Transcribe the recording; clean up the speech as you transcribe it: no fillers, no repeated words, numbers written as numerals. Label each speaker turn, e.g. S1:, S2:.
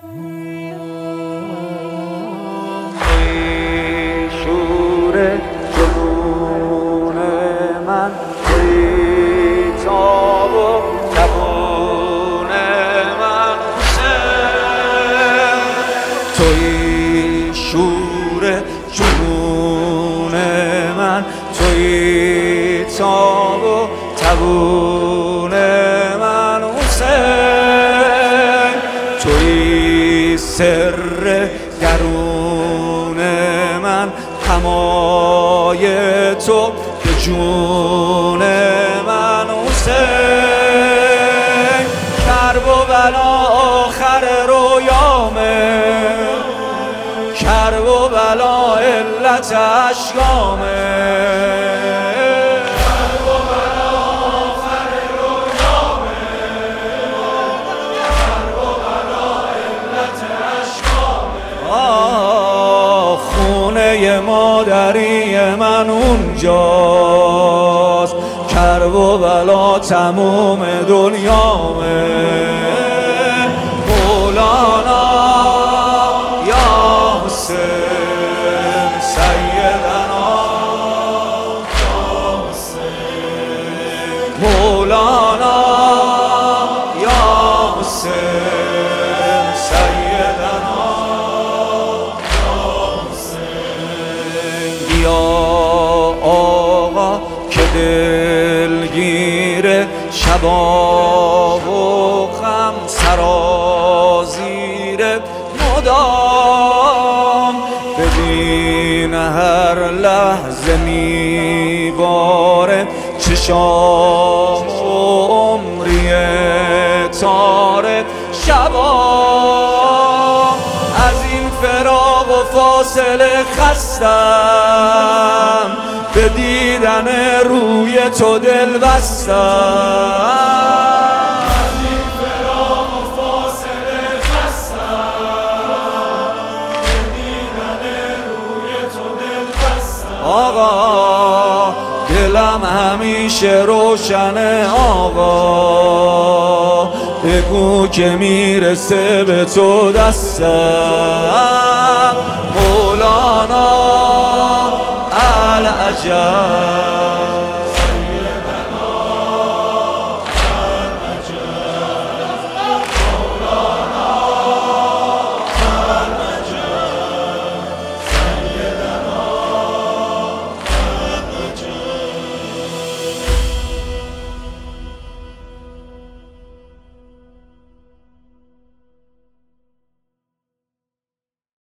S1: توی شور جنون من، توی تاب و زبون من، توی شور جنون من، توی تاب و زبون من حسین، توی سر درون من، همای تو به جون من حسین، کرب و بلا آخر رویامه، کرب و بلا علت اشکامه، خونه مادری من اونجاست، کرب و بلا تموم دنیامه. مولانا یا حسین سیدنا یا حسین، مولانا یا حسین سیدنا یا آقا که دلگیر شبا و غم سرازیر مدام، ببین هر لحظه میباره چشام و عمری تاره شبا، از این فراق و فاصله خستم، به دیدن روی تو دل بستم، از این فراق و فاصله خستم، به دیدن روی تو دل بستم. آقا دلم همیشه روشنه آقا، بگو که میرسه به تو دستم. مولانا العجب